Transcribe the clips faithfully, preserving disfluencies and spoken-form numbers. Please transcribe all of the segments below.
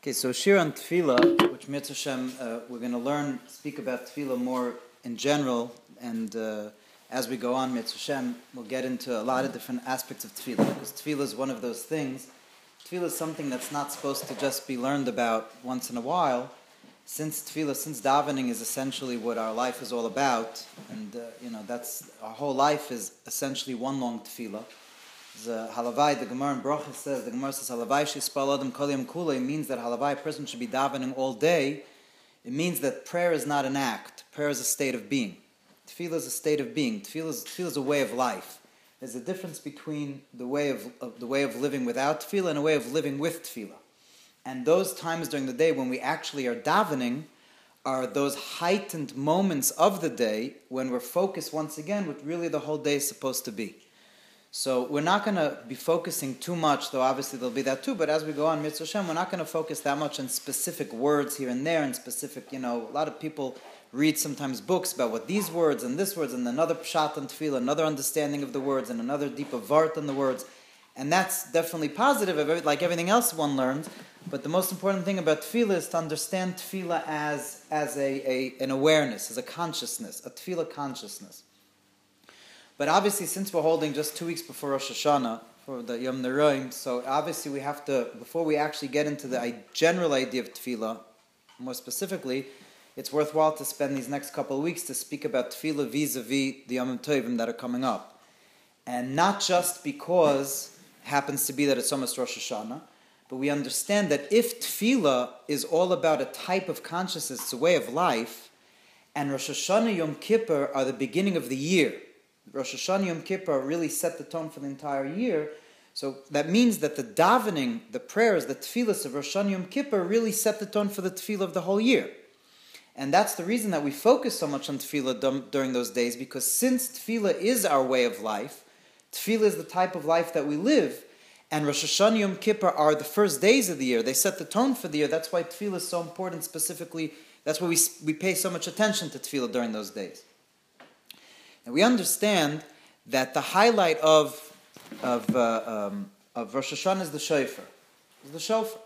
Okay, so Shir on Tefillah, which Mitzvah Hashem, uh, we're going to learn, speak about Tefillah more in general, and uh, as we go on, Mitzvah Hashem, we'll get into a lot of different aspects of Tefillah, because Tefillah is one of those things. Tefillah is something that's not supposed to just be learned about once in a while. Since Tefillah, since davening is essentially what our life is all about, and uh, you know, that's, our whole life is essentially one long Tefillah. The halavai, the Gemara in Brachos says, the Gemara says, halavai shispal adam kol yom kulei, means that halavai, a person should be davening all day. It means that prayer is not an act. Prayer is a state of being. Tefillah is a state of being. Tefillah is, tefillah is a way of life. There's a difference between the way of, of the way of living without tefillah and a way of living with tefillah. And those times during the day when we actually are davening are those heightened moments of the day when we're focused once again what really the whole day is supposed to be. So we're not going to be focusing too much, though obviously there'll be that too, but as we go on, Mitzvah Hashem, we're not going to focus that much on specific words here and there, and specific, you know, a lot of people read sometimes books about what these words and this words, and another pshat on tefillah, another understanding of the words, and another deeper vart on the words, and that's definitely positive, like everything else one learns, but the most important thing about tefillah is to understand tefillah as, as a, a, an awareness, as a consciousness, a tefillah consciousness. But obviously, since we're holding just two weeks before Rosh Hashanah, for the Yom Neroim, so obviously we have to, before we actually get into the general idea of Tefillah, more specifically, it's worthwhile to spend these next couple of weeks to speak about Tefillah vis-a-vis the Yom Tovim that are coming up. And not just because it happens to be that it's almost Rosh Hashanah, but we understand that if Tefillah is all about a type of consciousness, it's a way of life, and Rosh Hashanah Yom Kippur are the beginning of the year, Rosh Hashanah Yom Kippur really set the tone for the entire year. So that means that the davening, the prayers, the tefillahs of Rosh Hashanah Yom Kippur really set the tone for the tefillah of the whole year. And that's the reason that we focus so much on tefillah during those days, because since tefillah is our way of life, tefillah is the type of life that we live, and Rosh Hashanah Yom Kippur are the first days of the year. They set the tone for the year. That's why tefillah is so important specifically. That's why we, we pay so much attention to tefillah during those days. And we understand that the highlight of of uh, um, of Rosh Hashanah is the shofar, is the shofar.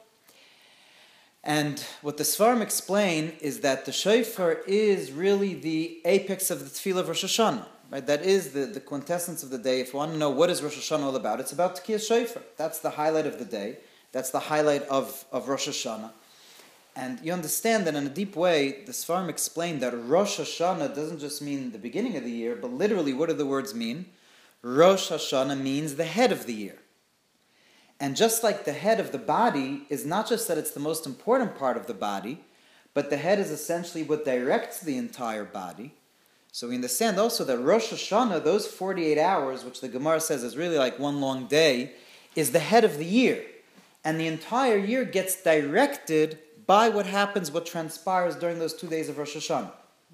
And what the Sfarim explain is that the shofar is really the apex of the tefillah of Rosh Hashanah, right? That is the, the quintessence of the day. If you want to know what is Rosh Hashanah all about, it's about Tekiyas shofar. That's the highlight of the day. That's the highlight of, of Rosh Hashanah. And you understand that in a deep way, the Sfarim explained that Rosh Hashanah doesn't just mean the beginning of the year, but literally what do the words mean? Rosh Hashanah means the head of the year. And just like the head of the body is not just that it's the most important part of the body, but the head is essentially what directs the entire body. So we understand also that Rosh Hashanah, those forty-eight hours, which the Gemara says is really like one long day, is the head of the year. And the entire year gets directed by what happens, what transpires during those two days of Rosh Hashanah.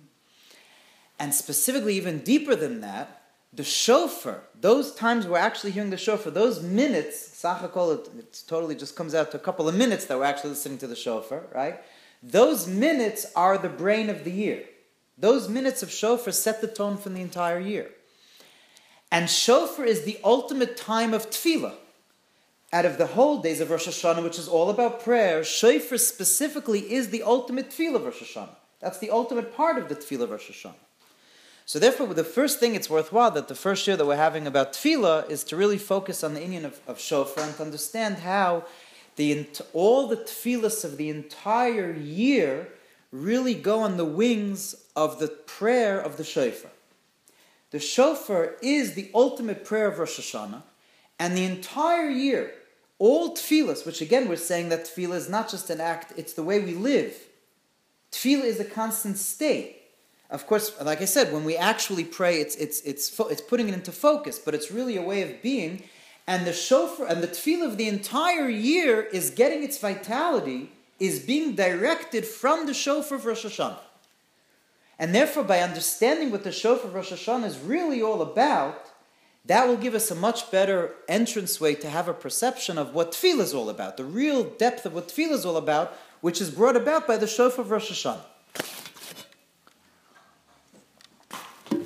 And specifically, even deeper than that, the shofar, those times we're actually hearing the shofar, those minutes, Sachakol, it, it totally just comes out to a couple of minutes that we're actually listening to the shofar, right? Those minutes are the brain of the year. Those minutes of shofar set the tone for the entire year. And shofar is the ultimate time of tefillah. Out of the whole days of Rosh Hashanah, which is all about prayer, shofar specifically is the ultimate tefillah of Rosh Hashanah. That's the ultimate part of the tefillah of Rosh Hashanah. So therefore, the first thing it's worthwhile that the first year that we're having about tefillah is to really focus on the inyan of, of shofar and to understand how the all the tefillahs of the entire year really go on the wings of the prayer of the shofar. The shofar is the ultimate prayer of Rosh Hashanah, and the entire year, all tefillahs, which again we're saying that tefillah is not just an act, it's the way we live. Tefillah is a constant state. Of course, like I said, when we actually pray, it's it's it's fo- it's putting it into focus, but it's really a way of being. And the shofar and the tefillah of the entire year is getting its vitality, is being directed from the shofar of Rosh Hashanah. And therefore, by understanding what the shofar of Rosh Hashanah is really all about, that will give us a much better entranceway to have a perception of what tefillah is all about, the real depth of what tefillah is all about, which is brought about by the shofar of Rosh Hashanah.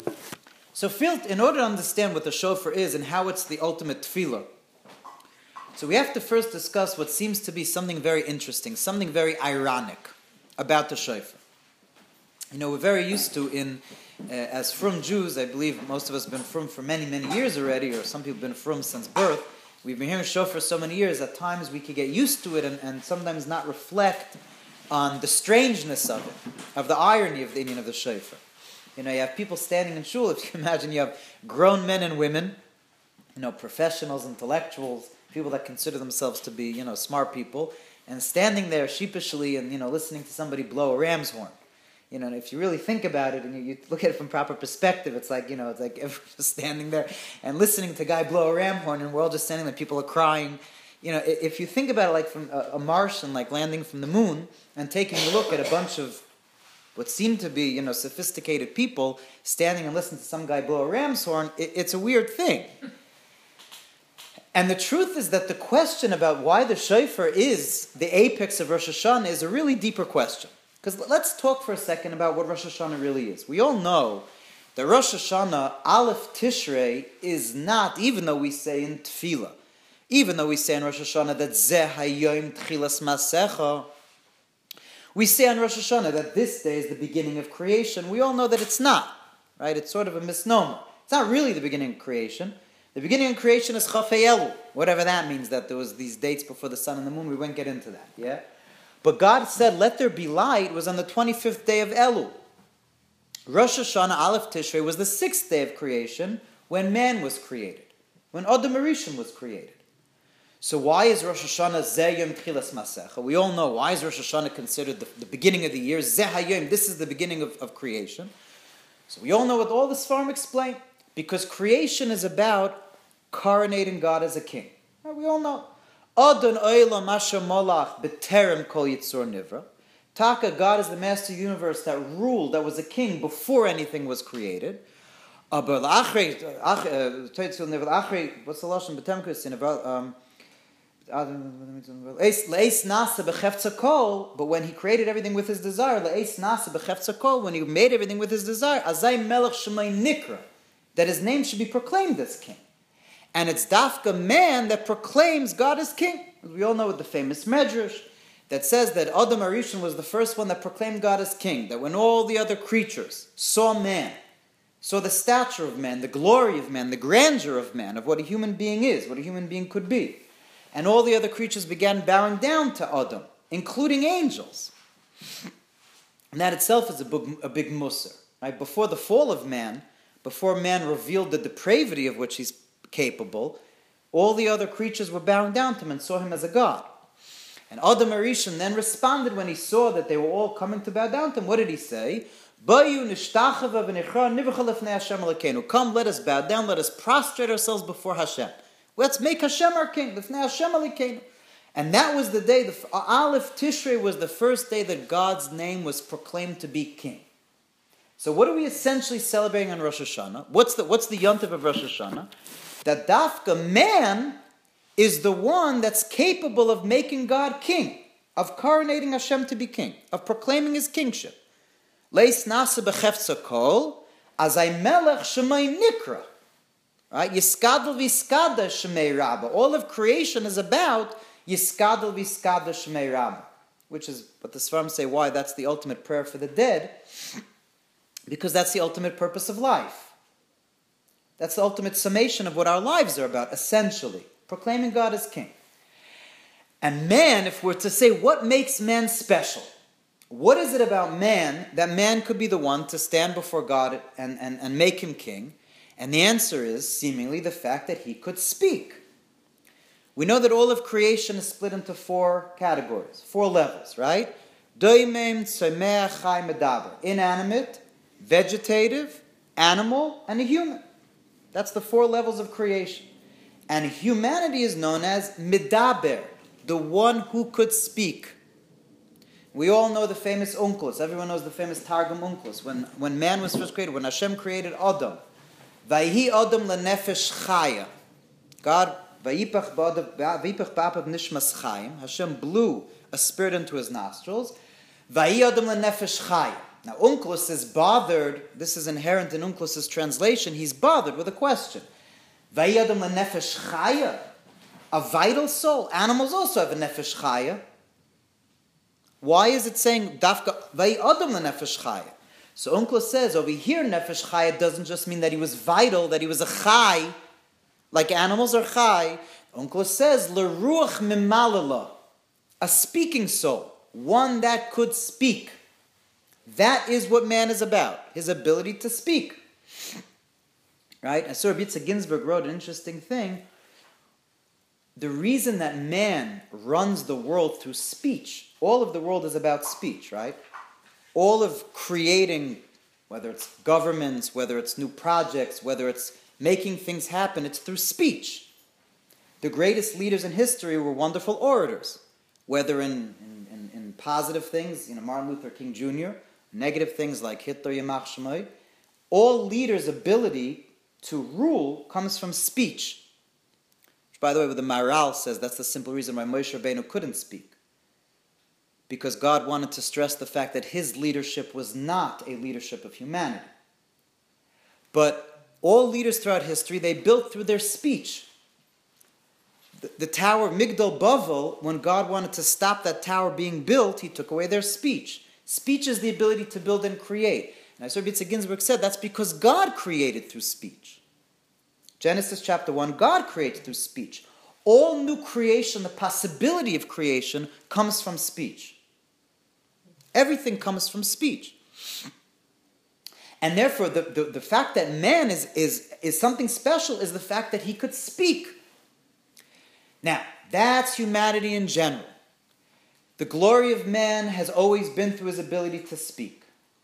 So, in order to understand what the shofar is and how it's the ultimate tefillah, So we have to first discuss what seems to be something very interesting, something very ironic about the shofar. You know, we're very used to in, uh, as frum Jews, I believe most of us have been frum for many, many years already, or some people have been frum since birth. We've been hearing shofar so many years, at times we could get used to it and, and sometimes not reflect on the strangeness of it, of the irony of the Indian of the shofar. You know, you have people standing in shul, if you imagine you have grown men and women, you know, professionals, intellectuals, people that consider themselves to be, you know, smart people, and standing there sheepishly and, you know, listening to somebody blow a ram's horn. You know, and if you really think about it and you, you look at it from proper perspective, it's like, you know, it's like everyone's just standing there and listening to a guy blow a ram horn, and we're all just standing there, people are crying. You know, if you think about it like from a, a Martian, like landing from the moon, and taking a look at a bunch of what seem to be, you know, sophisticated people standing and listening to some guy blow a ram's horn, it, it's a weird thing. And the truth is that the question about why the shofar is the apex of Rosh Hashanah is a really deeper question. Because let's talk for a second about what Rosh Hashanah really is. We all know that Rosh Hashanah, Aleph Tishrei, is not, even though we say in Tefillah, even though we say in Rosh Hashanah that Zeh Hayom Tchilas Masecha, we say on Rosh Hashanah that this day is the beginning of creation. We all know that it's not, right? It's sort of a misnomer. It's not really the beginning of creation. The beginning of creation is Chafei Elul, whatever that means, that there was these dates before the sun and the moon. We won't get into that, yeah? But God said, let there be light, was on the twenty-fifth day of Elul. Rosh Hashanah, Aleph Tishrei, was the sixth day of creation when man was created, when Adam Arishon was created. So why is Rosh Hashanah Zeh Yom Tchilas Masecha? We all know, why is Rosh Hashanah considered the, the beginning of the year? Zeh Hayom, this is the beginning of, of creation. So we all know what all the Sfarim explain. Because creation is about coronating God as a king. We all know. Adon Olam Asher Molach B'terem Kol Yitzur Nivra. Taka, God is the master universe that ruled, that was a king before anything was created. What's the lashon? B'terem Kol but when he created everything with his desire, when he made everything with his desire, Azay Melech Shemay Nikra, that his name should be proclaimed as king. And it's Dafka man that proclaims God as king. We all know the famous Medrash that says that Adam Arishon was the first one that proclaimed God as king. That when all the other creatures saw man, saw the stature of man, the glory of man, the grandeur of man, of what a human being is, what a human being could be, and all the other creatures began bowing down to Adam, including angels. And that itself is a big, a big musar. Right? Before the fall of man, before man revealed the depravity of which he's capable, all the other creatures were bowing down to him and saw him as a god. And Adam Arishon then responded when he saw that they were all coming to bow down to him. What did he say? Come, let us bow down, let us prostrate ourselves before Hashem. Let's make Hashem our king. And that was the day, the Aleph Tishrei was the first day that God's name was proclaimed to be king. So what are we essentially celebrating on Rosh Hashanah? What's the what's the yontif of Rosh Hashanah? That Dafka man is the one that's capable of making God king, of coronating Hashem to be king, of proclaiming his kingship. Leis nasa b'chefza kol, azay melech shemay nikra. Right? Yiskadel v'skada shemay rabba. All of creation is about Yiskadel v'skada shemay rabba, which is what the Sfarim say, why that's the ultimate prayer for the dead. Because that's the ultimate purpose of life. That's the ultimate summation of what our lives are about, essentially. Proclaiming God as king. And man, if we're to say what makes man special, what is it about man that man could be the one to stand before God and, and, and make him king? And the answer is, seemingly, the fact that he could speak. We know that all of creation is split into four categories, four levels, right? Doimem, tzomeach, chai, medaber. Inanimate, vegetative, animal, and a human. That's the four levels of creation. And humanity is known as medaber, the one who could speak. We all know the famous Onkelos. Everyone knows the famous Targum Onkelos. When, when man was first created, when Hashem created Adam, Vayhi Adam lenefesh chaya. God, Vayipach ba'apav nishmas chayim. Hashem blew a spirit into his nostrils. Vayhi Adam lenefesh chaya. Now, Onkelos is bothered. This is inherent in Onkelos' translation. He's bothered with a question. Vayhi Adam lenefesh chaya. a vital soul. Animals also have a nefesh chaya. Why is it saying dafka vay adam la nefesh chaya? So Onkelos says over here, nefesh chaya doesn't just mean that he was vital, that he was a chai, like animals are chai. Onkelos says leruach mimalala, a speaking soul, one that could speak. That is what man is about, his ability to speak. Right? And so Rabbi Yitzhak Ginsburg wrote an interesting thing. The reason that man runs the world through speech, all of the world is about speech, right? All of creating, whether it's governments, whether it's new projects, whether it's making things happen, it's through speech. The greatest leaders in history were wonderful orators, whether in, in, in, in positive things, you know, Martin Luther King Junior, negative things like Hitler, Yamach Shemai. All leaders' ability to rule comes from speech. Which, by the way, what the Maharal says, that's the simple reason why Moshe Rabbeinu couldn't speak. Because God wanted to stress the fact that his leadership was not a leadership of humanity. But all leaders throughout history, they built through their speech. The, the tower of Migdal Bavel, when God wanted to stop that tower being built, he took away their speech. Speech is the ability to build and create. And as Rabbi Yitzhak Ginsburg said, that's because God created through speech. Genesis chapter one, God created through speech. All new creation, the possibility of creation, comes from speech. Everything comes from speech. And therefore, the, the, the fact that man is, is, is something special is the fact that he could speak. Now, that's humanity in general. The glory of man has always been through his ability to speak.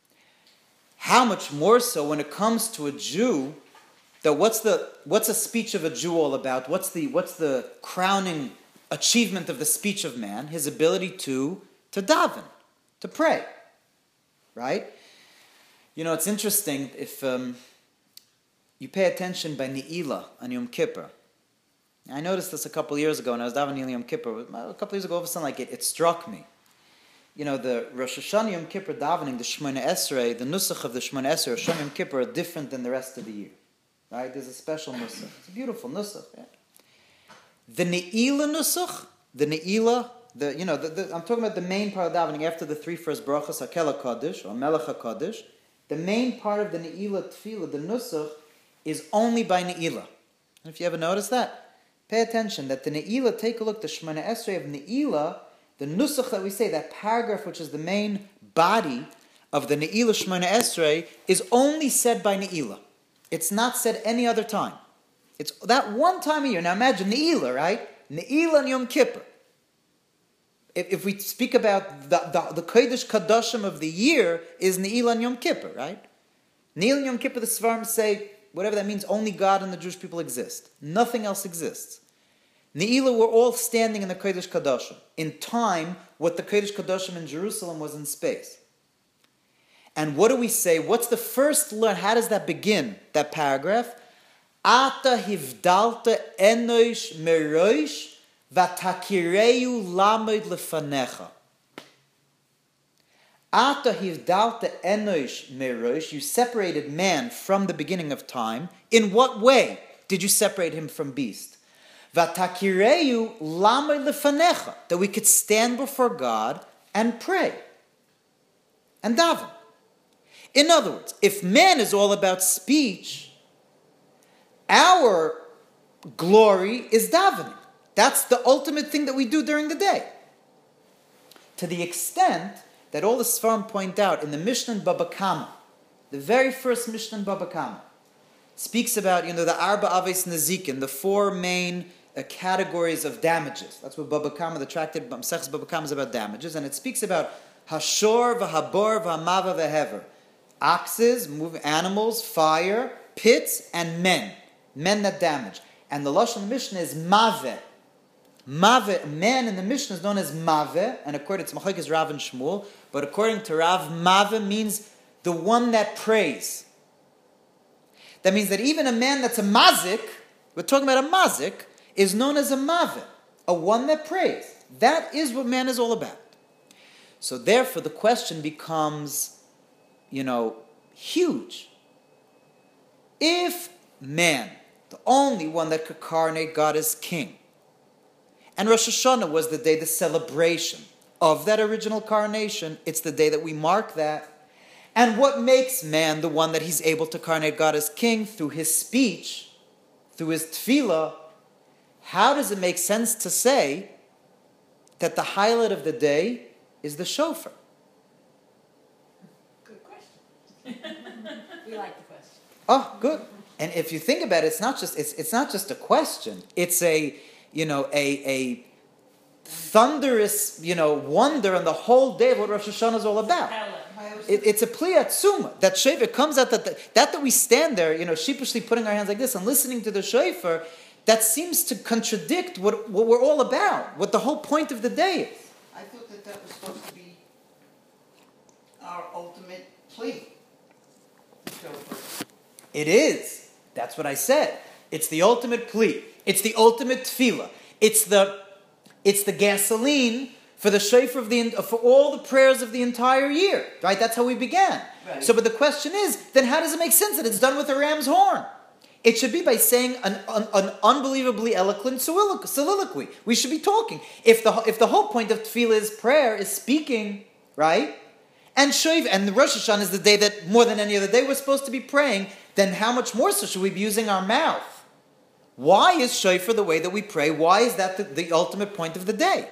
How much more so when it comes to a Jew, that what's the what's a speech of a Jew all about? What's the what's the crowning achievement of the speech of man? His ability to to daven, to pray, right? You know, it's interesting if um, you pay attention by Ne'ilah on Yom Kippur. I noticed this a couple of years ago when I was davening Yom Kippur. A couple of years ago, all of a sudden, like it, it struck me. You know, the Rosh Hashanah Yom Kippur davening, the Shemona Esrei, the nusach of the Shemona Esrei, Rosh Hashanah Yom Kippur are different than the rest of the year. Right? There's a special nusach. It's a beautiful nusach. Yeah? The Ne'ilah nusach, the Ne'ilah, the you know, the, the, I'm talking about the main part of davening after the three first brachas, Hakel HaKadosh or Melech HaKadosh. The main part of the Ne'ilah tefillah, the nusach, is only by Ne'ilah. And if you ever notice that, pay attention that the Ne'ilah, take a look, the Shemona Esrei of Ne'ilah, the nusach that we say, that paragraph which is the main body of the Ne'ilah Shemona Esrei, is only said by Ne'ilah. It's not said any other time. It's that one time a year. Now imagine Ne'ilah, right? Ne'ilah and Yom Kippur. If, if we speak about the, the, the Kodesh Kadoshim of the year, is Ne'ilah and Yom Kippur, right? Ne'ilah and Yom Kippur, the Svarim say, whatever that means, only God and the Jewish people exist. Nothing else exists. Ne'ilah, we're all standing in the Kodesh Kadoshim. In time, what the Kodesh Kadoshim in Jerusalem was in space. And what do we say? What's the first learn? How does that begin, that paragraph? Ata hivdalta enosh merosh vatakireu lamed lefanecha. Ata hivdalta enosh merosh. You separated man from the beginning of time. In what way did you separate him from beast? Vatakireu lamed lefanecha. That we could stand before God and pray and daven. In other words, if man is all about speech, our glory is davening. That's the ultimate thing that we do during the day. To the extent that all the Sfarim point out in the Mishnah in Baba Kama, the very first Mishnah in Baba Kama, speaks about, you know, the Arba Aves Nezikin, the four main uh, categories of damages. That's what Baba Kama, the tractate Masechus Baba Kama is about damages, and it speaks about Hashor, V'habor, V'hamava, V'hever. Oxes, move animals, fire, pits, and men. Men that damage. And the Lashon Mishnah is Maveh. Maveh, man in the Mishnah is known as Maveh, and according to Machlokes Rav and Shmuel, but according to Rav, Maveh means the one that prays. That means that even a man that's a mazik, we're talking about a mazik, is known as a Maveh, a one that prays. That is what man is all about. So therefore the question becomes, you know, huge. If man, the only one that could coronate God as king, And Rosh Hashanah was the day, the celebration of that original coronation. It's the day that we mark that. And what makes man the one that he's able to coronate God as king? Through his speech, through his tefillah. How does it make sense to say that the highlight of the day is the shofar? Good question. We like the question. Oh, good. And if you think about it, it's not just it's it's not just a question. It's a you know a a thunderous you know wonder on the whole day of what Rosh Hashanah is all about. It, it's a pliat tzuma. That shofar comes out that the, that that we stand there, you know, sheepishly putting our hands like this and listening to the shofar. That seems to contradict what what we're all about. What the whole point of the day is. I thought that that was supposed to be our ultimate plea. Shofar. It is. That's what I said. It's the ultimate plea. It's the ultimate tefillah. It's the it's the gasoline for the shofar of the for all the prayers of the entire year. Right? That's how we began. Right. So, but the question is, then how does it make sense that it's done with a ram's horn? It should be by saying an, an, an unbelievably eloquent soliloquy. We should be talking. If the if the whole point of tefillah is prayer, is speaking, right? And Shofar, and the Rosh Hashanah is the day that more than any other day we're supposed to be praying. Then how much more so should we be using our mouth? Why is Shofar the way that we pray? Why is that the, the ultimate point of the day?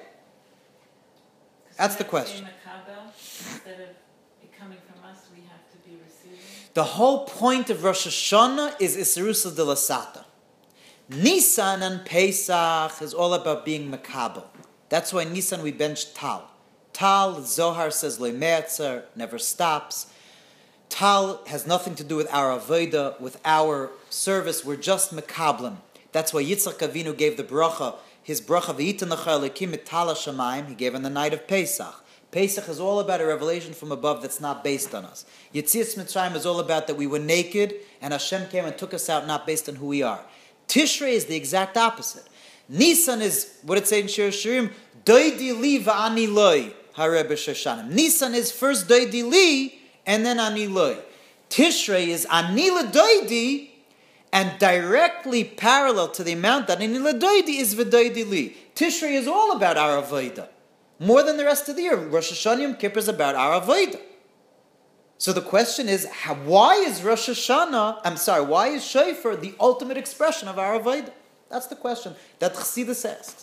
That's the question. Instead of it coming from us, we have to be receiving. The whole point of Rosh Hashanah is Isrusa de la Sata. Nisan and Pesach is all about being makabel. That's why Nisan we bench Tal. Tal, Zohar says Le'me'atzer, never stops. Tal has nothing to do with our avodah, with our service. We're just makablim. That's why Yitzchak Avinu gave the bracha, his bracha v'yitan lecha Elokim et Tal HaShamayim, he gave on the night of Pesach. Pesach is all about a revelation from above that's not based on us. Yetzias Mitzrayim is all about that we were naked and Hashem came and took us out not based on who we are. Tishrei is the exact opposite. Nisan is, what it says in Shir Shirim, Doidi li va'ani loi hareh b'Shoshanim. Nisan is first Doidi li and then ani loi. Tishrei is ani l'doidi and directly parallel to the amount that ani l'doidi is v'doidi li. Tishrei is all about our avodah. More than the rest of the year. Rosh Hashanah Yom Kippur is about our avodah. So the question is, how, why is Rosh Hashanah, I'm sorry, why is Shofar the ultimate expression of our avodah? That's the question that Chassidus asks.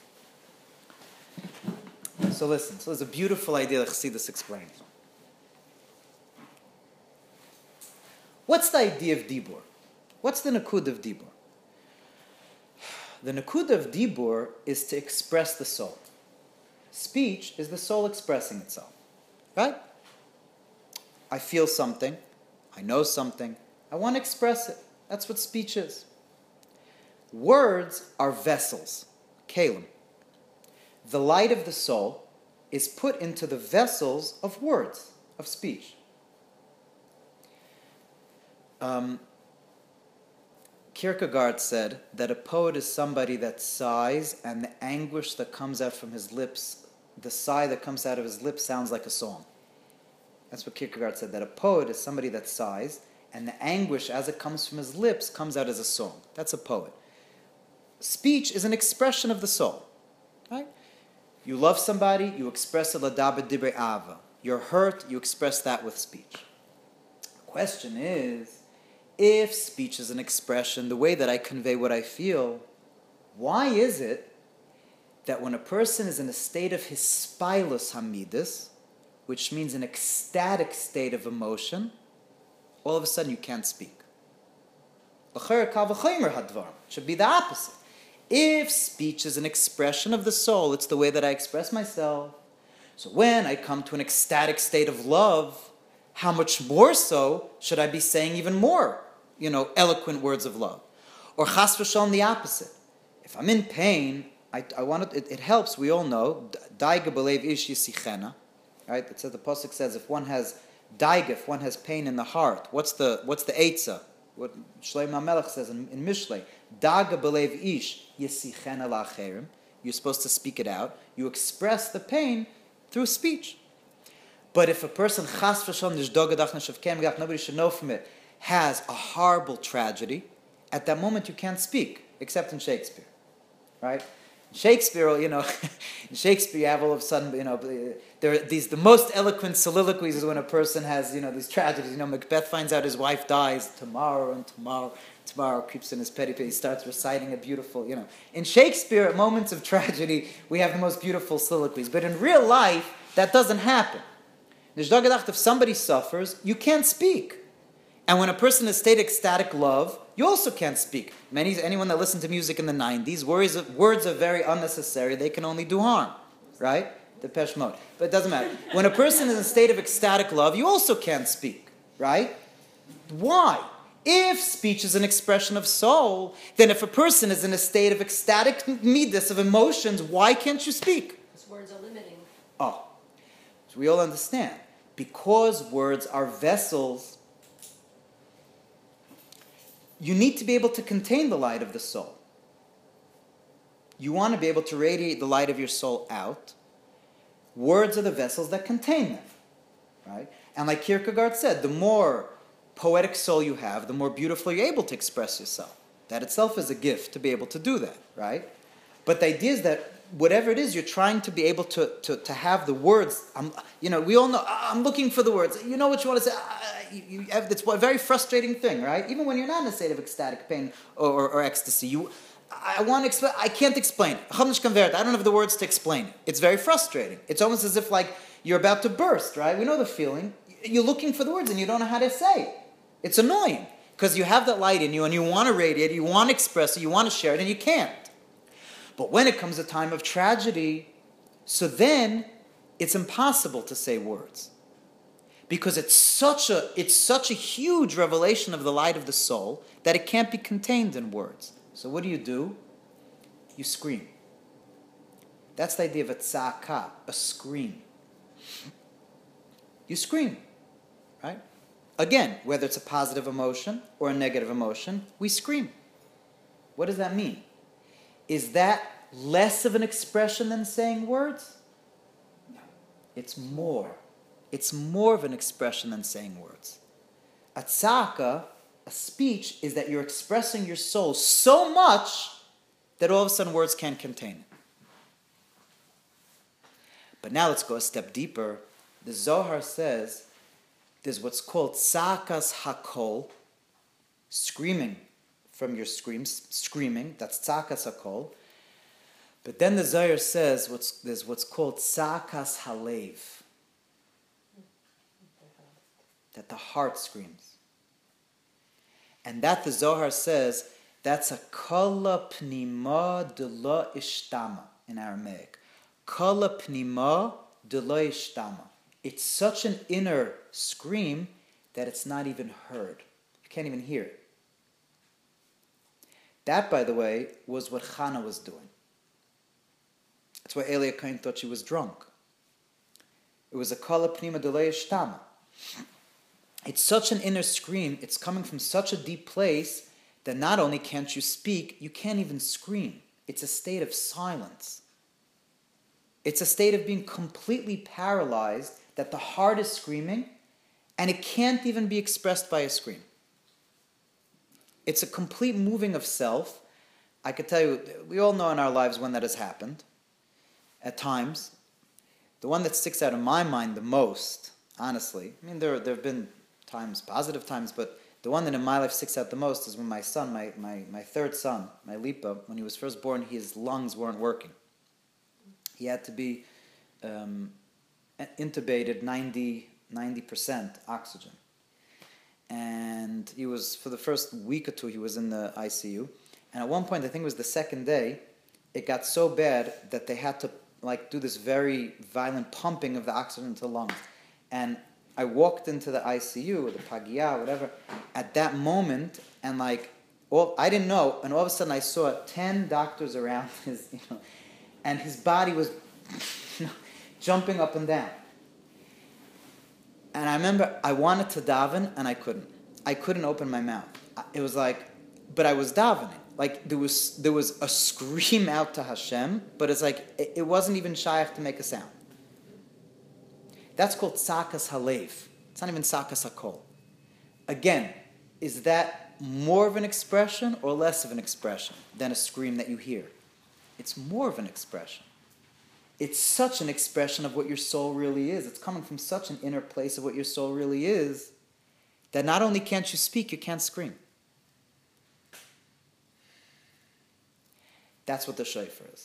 So listen, so there's a beautiful idea that Chassidus explains. What's the idea of Dibur? What's the Nakud of Dibur? The Nakud of Dibur is to express the soul. Speech is the soul expressing itself. Right? I feel something. I know something. I want to express it. That's what speech is. Words are vessels. Kalim. The light of the soul is put into the vessels of words, of speech. Um, Kierkegaard said that a poet is somebody that sighs, and the anguish that comes out from his lips, the sigh that comes out of his lips sounds like a song. That's what Kierkegaard said, that a poet is somebody that sighs, and the anguish as it comes from his lips comes out as a song. That's a poet. Speech is an expression of the soul. Right? You love somebody, you express it l'daber dibrei ava. You're hurt, you express that with speech. The question is, if speech is an expression, the way that I convey what I feel, why is it that when a person is in a state of hispilus hamidus, which means an ecstatic state of emotion, all of a sudden you can't speak? It should be the opposite. If speech is an expression of the soul, it's the way that I express myself. So when I come to an ecstatic state of love, how much more so should I be saying even more, you know, eloquent words of love? Or chas v'shalom, the opposite. If I'm in pain, I, I want it, it helps, we all know, daiga b'leiv ish yisichena, right? It says, the pasuk says, if one has daiga, if one has pain in the heart, what's the what's the eitzah? What Shlomo HaMelech says in, in Mishlei, daga b'leiv ish yisichena la'acherim. You're supposed to speak it out. You express the pain through speech. But if a person, chas v'shalom, nobody should know from it, has a horrible tragedy, at that moment you can't speak, except in Shakespeare. Right? Shakespeare, you know, in Shakespeare, you have all of a sudden, you know, there are these, the most eloquent soliloquies is when a person has, you know, these tragedies. You know, Macbeth finds out his wife dies tomorrow, and tomorrow, tomorrow creeps in his petty pay. He starts reciting a beautiful, you know. In Shakespeare, at moments of tragedy, we have the most beautiful soliloquies. But in real life, that doesn't happen. If somebody suffers, you can't speak. And when a person is state ecstatic love, you also can't speak. Many, anyone that listened to music in the nineties, words, words are very unnecessary. They can only do harm, right? Depeche Mode. But it doesn't matter. When a person is in a state of ecstatic love, you also can't speak, right? Why? If speech is an expression of soul, then if a person is in a state of ecstatic midas, of emotions, why can't you speak? Because words are limiting. Oh, so we all understand. Because words are vessels, you need to be able to contain the light of the soul. You want to be able to radiate the light of your soul out. Words are the vessels that contain them, right? And like Kierkegaard said, the more poetic soul you have, the more beautifully you're able to express yourself. That itself is a gift to be able to do that, right? But the idea is that whatever it is, you're trying to be able to, to, to have the words. I'm, you know, we all know, I'm looking for the words. You know what you want to say. You, you have, it's a very frustrating thing, right? Even when you're not in a state of ecstatic pain or, or, or ecstasy, you, I want to explain. I can't explain it. I don't have the words to explain it. It's very frustrating. It's almost as if like you're about to burst, right? We know the feeling. You're looking for the words and you don't know how to say it. It's annoying because you have that light in you and you want to radiate it, you want to express it, you want to share it, and you can't. But when it comes a time of tragedy, so then it's impossible to say words. Because it's such a it's such a huge revelation of the light of the soul that it can't be contained in words. So what do you do? You scream. That's the idea of a tzaka, a scream. You scream, right? Again, whether it's a positive emotion or a negative emotion, we scream. What does that mean? Is that less of an expression than saying words? No. It's more. It's more of an expression than saying words. A tzaka, a speech, is that you're expressing your soul so much that all of a sudden words can't contain it. But now let's go a step deeper. The Zohar says there's what's called tzakas hakol, screaming from your screams, screaming, that's tzakas hakol. But then the Zohar says what's, there's what's called tzakas halev, that the heart screams. And that the Zohar says, that's a kala pnima de la ishtama in Aramaic. Kala pnima de la ishtama. It's such an inner scream that it's not even heard. You can't even hear it. That, by the way, was what Chana was doing. That's why Elia Kain thought she was drunk. It was a kala pnima de la ishtama. It's such an inner scream, it's coming from such a deep place that not only can't you speak, you can't even scream. It's a state of silence. It's a state of being completely paralyzed, that the heart is screaming, and it can't even be expressed by a scream. It's a complete moving of self. I could tell you, we all know in our lives when that has happened. At times, the one that sticks out in my mind the most, honestly, I mean, there, there have been times, positive times, but the one that in my life sticks out the most is when my son, my, my, my third son, my Lipa, when he was first born, his lungs weren't working. He had to be um, intubated ninety percent oxygen. And he was, for the first week or two, he was in the I C U. And at one point, I think it was the second day, it got so bad that they had to like do this very violent pumping of the oxygen into the lungs. And I walked into the I C U, or the pagia, whatever, at that moment, and like, all, I didn't know, and all of a sudden I saw ten doctors around his, you know, and his body was you know, jumping up and down. And I remember I wanted to daven, and I couldn't. I couldn't open my mouth. It was like, but I was davening. Like, there was there was a scream out to Hashem, but it's like, it, it wasn't even shaykh to make a sound. That's called tzakas halev. It's not even tzakas hakol. Again, is that more of an expression or less of an expression than a scream that you hear? It's more of an expression. It's such an expression of what your soul really is. It's coming from such an inner place of what your soul really is that not only can't you speak, you can't scream. That's what the shofar is.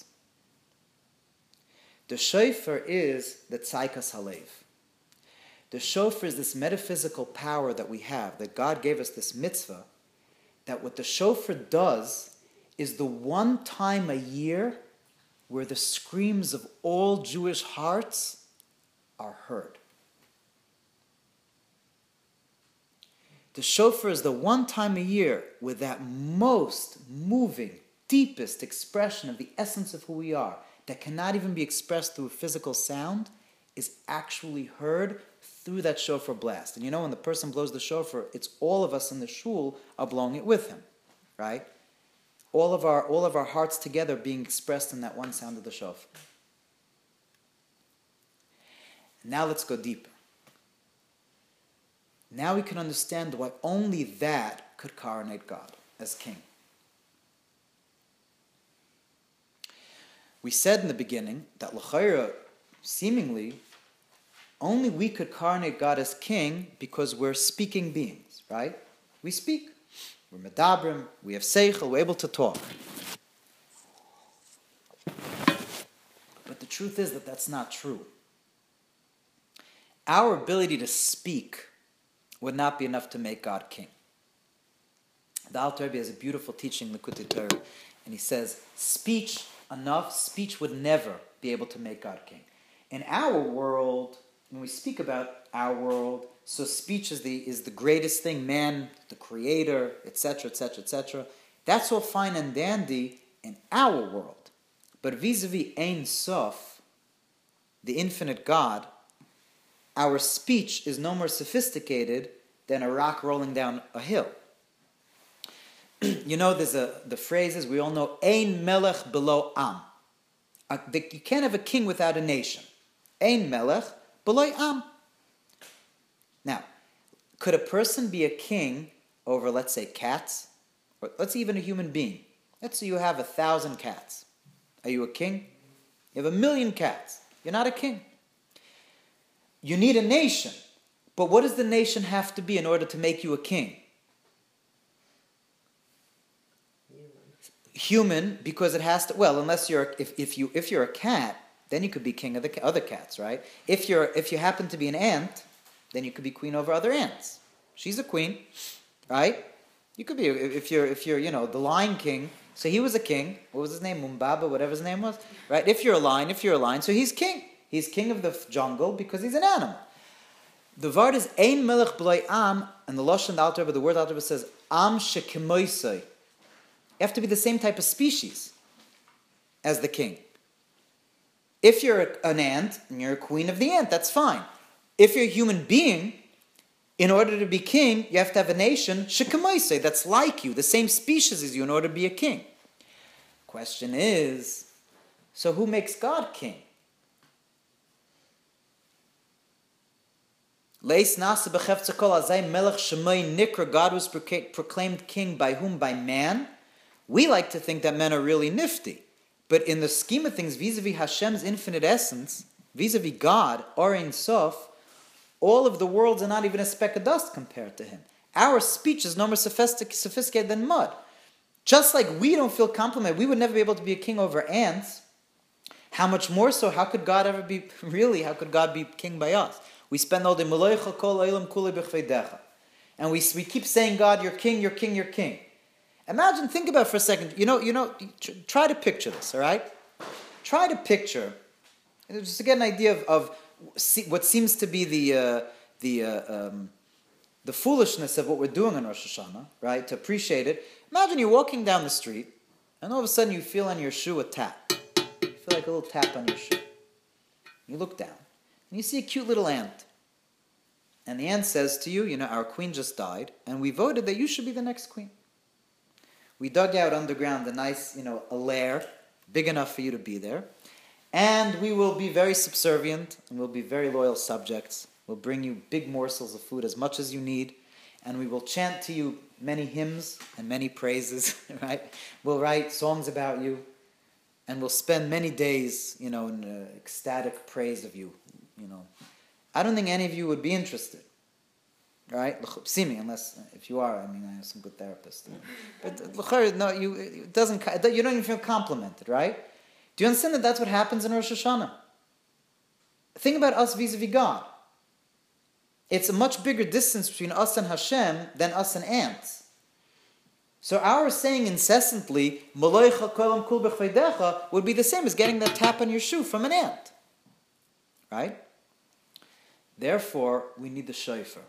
The shofar is the tzaikas halev. The shofar is this metaphysical power that we have, that God gave us this mitzvah, that what the shofar does is the one time a year where the screams of all Jewish hearts are heard. The shofar is the one time a year where that most moving, deepest expression of the essence of who we are, that cannot even be expressed through a physical sound, is actually heard through that shofar blast. And you know, when the person blows the shofar, it's all of us in the shul are blowing it with him, right? All of our all of our hearts together being expressed in that one sound of the shofar. Now let's go deeper. Now we can understand why only that could coronate God as king. We said in the beginning that l'chayra, seemingly, only we could coronate God as king because we're speaking beings, right? We speak. We're medabrim, we have seichel, we're able to talk. But the truth is that that's not true. Our ability to speak would not be enough to make God king. The Alter Rebbe has a beautiful teaching in the Likutei Torah, and he says, speech enough, speech would never be able to make God king. In our world, when we speak about our world, so speech is the is the greatest thing, man, the creator, et cetera, et cetera, et cetera. That's all fine and dandy in our world. But vis-a-vis Ein Sof, the infinite God, our speech is no more sophisticated than a rock rolling down a hill. You know, there's a the phrase is, we all know, Ein Melech below Am. Uh, the, you can't have a king without a nation. Ein Melech below Am. Now, could a person be a king over, let's say, cats? Or let's say even a human being. Let's say you have a thousand cats. Are you a king? You have a million cats. You're not a king. You need a nation. But what does the nation have to be in order to make you a king? Human, because it has to, well, unless you're, if, if you if you're a cat, then you could be king of the other cats, right? If you're if you happen to be an ant, then you could be queen over other ants. She's a queen, right? You could be, if you're, if you're, you know, the Lion King, so he was a king. What was his name? Mumbaba, whatever his name was, right? If you're a lion, if you're a lion, so he's king. He's king of the jungle because he's an animal. The word is Ein Melech B'loi Am, and the Lashon, the Alter Rebbe, the word Alter Rebbe says, Am Shekemoisei. You have to be the same type of species as the king. If you're an ant, and you're a queen of the ant, that's fine. If you're a human being, in order to be king, you have to have a nation, shekamaisei, that's like you, the same species as you, in order to be a king. Question is, so who makes God king? Leis nasa b'chefza kol azay melech shemay nikra, God was proclaimed king by whom? By man. We like to think that men are really nifty. But in the scheme of things, vis-a-vis Hashem's infinite essence, vis-a-vis God, or Ein Sof, all of the worlds are not even a speck of dust compared to him. Our speech is no more sophistic, sophisticated than mud. Just like we don't feel complimented, we would never be able to be a king over ants. How much more so? How could God ever be, really, how could God be king by us? We spend all day, and we, we keep saying, God, you're king, you're king, you're king. Imagine, think about it for a second, you know, you know, try to picture this, all right? Try to picture, just to get an idea of, of what seems to be the uh, the uh, um, the foolishness of what we're doing on Rosh Hashanah, right? To appreciate it. Imagine you're walking down the street, and all of a sudden you feel on your shoe a tap. You feel like a little tap on your shoe. You look down, and you see a cute little ant. And the ant says to you, you know, our queen just died, and we voted that you should be the next queen. We dug out underground a nice, you know, a lair, big enough for you to be there. And we will be very subservient, and we'll be very loyal subjects. We'll bring you big morsels of food, as much as you need. And we will chant to you many hymns and many praises, right? We'll write songs about you. and we'll spend many days, you know, in uh, ecstatic praise of you, you know, I don't think any of you would be interested, right? See me, unless if you are, I mean, I have some good therapists. But no, you it doesn't. You don't even feel complimented, right? Do you understand that that's what happens in Rosh Hashanah? Think about us vis-a-vis God. It's a much bigger distance between us and Hashem than us and ants. So our saying incessantly, "Maloicha kolam kul b'chveidecha," would be the same as getting that tap on your shoe from an ant. Right? Therefore, we need the shofar.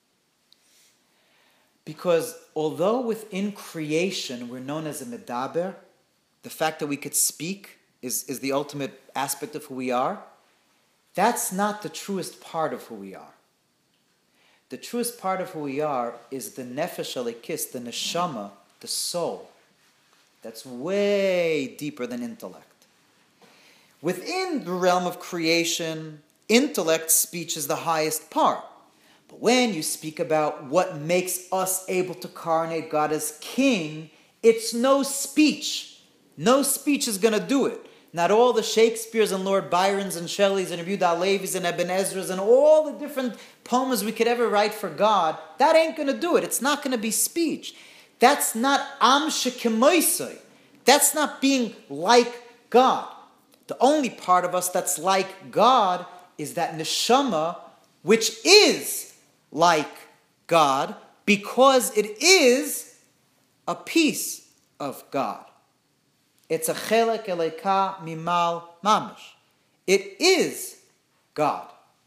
Because although within creation we're known as a medaber, the fact that we could speak is, is the ultimate aspect of who we are, that's not the truest part of who we are. The truest part of who we are is the nefesh alikis, the neshama, the soul. That's way deeper than intellect. Within the realm of creation, intellect, speech is the highest part. But when you speak about what makes us able to coronate God as king, it's no speech. No speech is going to do it. Not all the Shakespeares and Lord Byrons and Shelleys and Yehuda Halevis and Eben Ezras and all the different poems we could ever write for God, that ain't going to do it. It's not going to be speech. That's not am shekemoisei. That's not being like God. The only part of us that's like God is that neshama, which is like God, because it is a piece of God. It's a chelek eleka mimal mamish. It is God.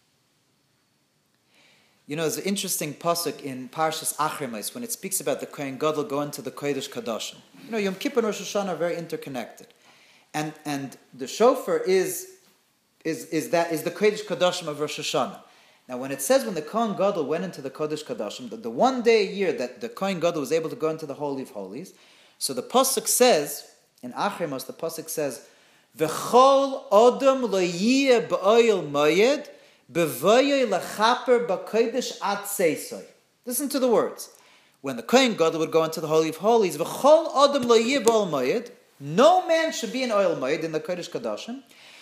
You know, there's an interesting pasuk in Parshas Achremos when it speaks about the Kohen Gadol going to the Kodesh Kadashim. You know, Yom Kippur and Rosh Hashanah are very interconnected, and and the shofar is is is that is the Kodesh Kadashim of Rosh Hashanah. Now, when it says when the Kohen Gadol went into the Kodesh Kadashim, the, the one day a year that the Kohen Gadol was able to go into the Holy of Holies, so the pasuk says in Achremos, the pasuk says, "V'chol odom lo yiyeh b'oil moyed." Listen to the words. When the Kohen Gadol would go into the Holy of Holies, no man should be in oil moed in the Kodesh Kadashim.